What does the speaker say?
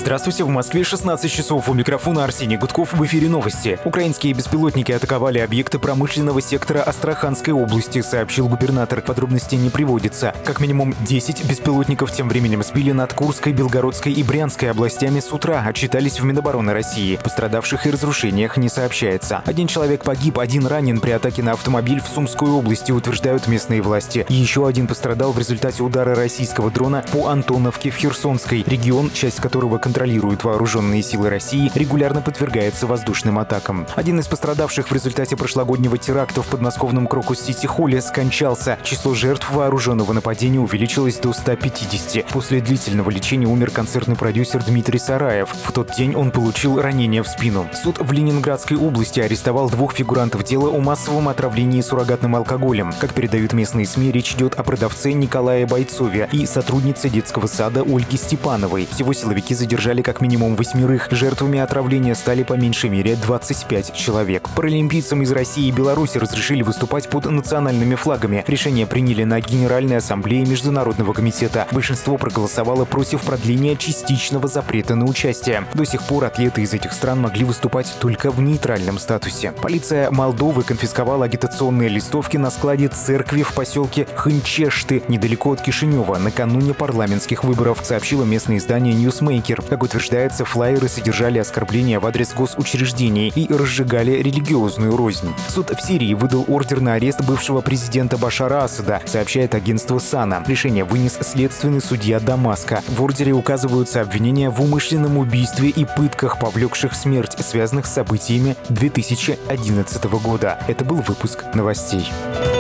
Здравствуйте, в Москве 16 часов. У микрофона Арсений Гудков. В эфире новости. Украинские беспилотники атаковали объекты промышленного сектора Астраханской области, сообщил губернатор. Подробностей не приводится. Как минимум 10 беспилотников тем временем сбили над Курской, Белгородской и Брянской областями с утра, отчитались в Минобороны России. Пострадавших и разрушениях не сообщается. Один человек погиб, один ранен при атаке на автомобиль в Сумской области, утверждают местные власти. Еще один пострадал в результате удара российского дрона по Антоновке в Херсонской. Регион, часть которого контролируют вооруженные силы России, регулярно подвергается воздушным атакам. Один из пострадавших в результате прошлогоднего теракта в подмосковном Крокус-Сити-Холле скончался. Число жертв вооруженного нападения увеличилось до 150. После длительного лечения умер концертный продюсер Дмитрий Сараев. В тот день он получил ранение в спину. Суд в Ленинградской области арестовал 2 фигурантов дела о массовом отравлении суррогатным алкоголем. Как передают местные СМИ, речь идет о продавце Николае Бойцове и сотруднице детского сада Ольге Степановой. Всего силовики задержали как минимум 8. Жертвами отравления стали по меньшей мере 25 человек. Паралимпийцам из России и Беларуси разрешили выступать под национальными флагами. Решение приняли на Генеральной ассамблее Международного комитета. Большинство проголосовало против продления частичного запрета на участие. До сих пор атлеты из этих стран могли выступать только в нейтральном статусе. Полиция Молдовы конфисковала агитационные листовки на складе церкви в поселке Хынчешты, недалеко от Кишинева, накануне парламентских выборов, сообщило местное издание Newsmaker. Как утверждается, флаеры содержали оскорбления в адрес госучреждений и разжигали религиозную рознь. Суд в Сирии выдал ордер на арест бывшего президента Башара Асада, сообщает агентство САНА. Решение вынес следственный судья Дамаска. В ордере указываются обвинения в умышленном убийстве и пытках, повлекших смерть, связанных с событиями 2011 года. Это был выпуск новостей.